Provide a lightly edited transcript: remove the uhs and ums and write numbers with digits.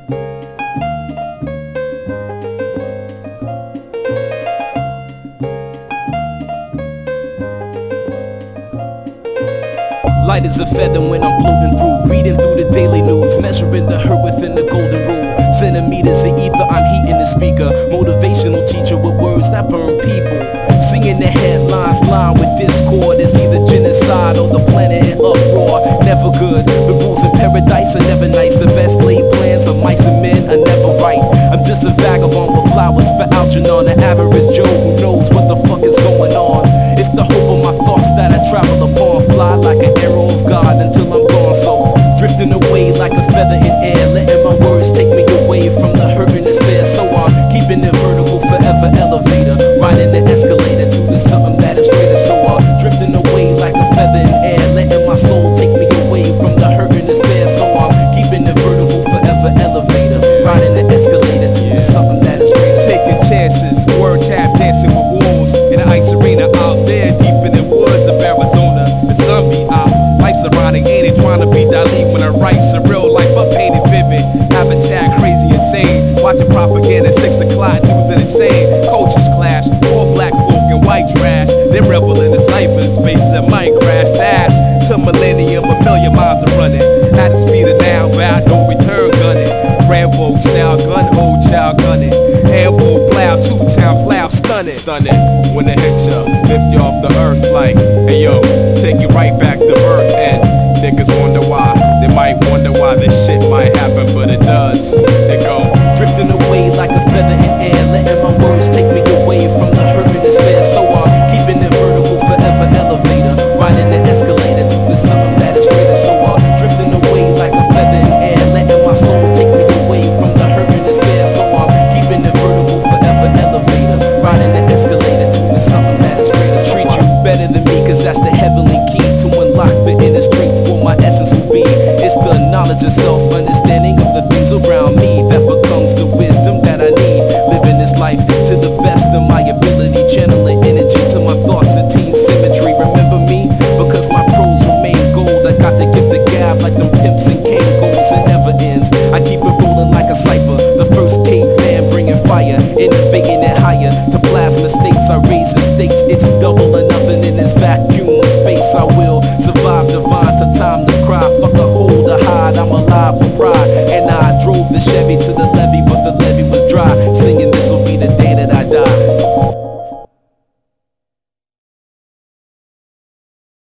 Light as a feather when I'm floating through, reading through the daily news, measuring the hurt within the golden rule. Centimeters of ether, I'm heating the speaker. Motivational teacher with words that burn people. Singing the headlines, line with discord. It's either genocide or the planet in uproar. Never good, the rules in paradise are never nice. The best laid plans of mice and men are never right. I'm just a vagabond with flowers for Algernon, an average Joe who knows what the fuck is going on. It's the hope of my thoughts that I travel upon. Fly like an arrow of God until I'm gone. So drifting away like a feather in air, letting my words take me away from the hurt and despair. So I'm keeping it vertical, forever elevator, riding the escalator to the something that is greater. So I'm drifting away like a feather in air, letting my soul take me away from the hurt and despair. So I'm keeping it vertical, forever elevator, riding the escalator to the something that is greater. Taking chances, word tap dancing with wolves in the ice arena out there deep in the woods of Arizona. The sun be out, life's ironic, ain't it? Trying to be Dali when I write surreal life, I paint it vivid. Habitat crazy, insane, watching propaganda, 6 o'clock news and insane. Cultures clash, all black folk and white trash. They rebel in the cyberspace that might crash. Dash to millennium, a million miles are running at the speed of now, bound no return gunning. Rambo style gun, old child gunning. Ambo plow 2 times loud, stunning. Stunning when it hit ya, lift you off the earth like, hey yo, take you right back to earth. And niggas wonder why, they might wonder why this shit might happen, but it does. It go drifting away like a feather in air, letting my words take me away from the hurt and despair. So I'm keeping it vertical, forever elevator, riding the escalator to the something that is greater. So I'm drifting away like a feather in air, letting my soul take me away from the hurt and despair. So I'm keeping it vertical, forever elevator, riding the escalator to the something that is greater. Treat you better than me, cause that's the heavenly key to unlock the inner strength. What my essence will be, it's the knowledge of self, understanding of the things around me that becomes the wisdom that I need. Living this life to the best of my ability, channeling energy to my thoughts, attain symmetry. Remember me, because my prose remain gold. I got the gift of gab like them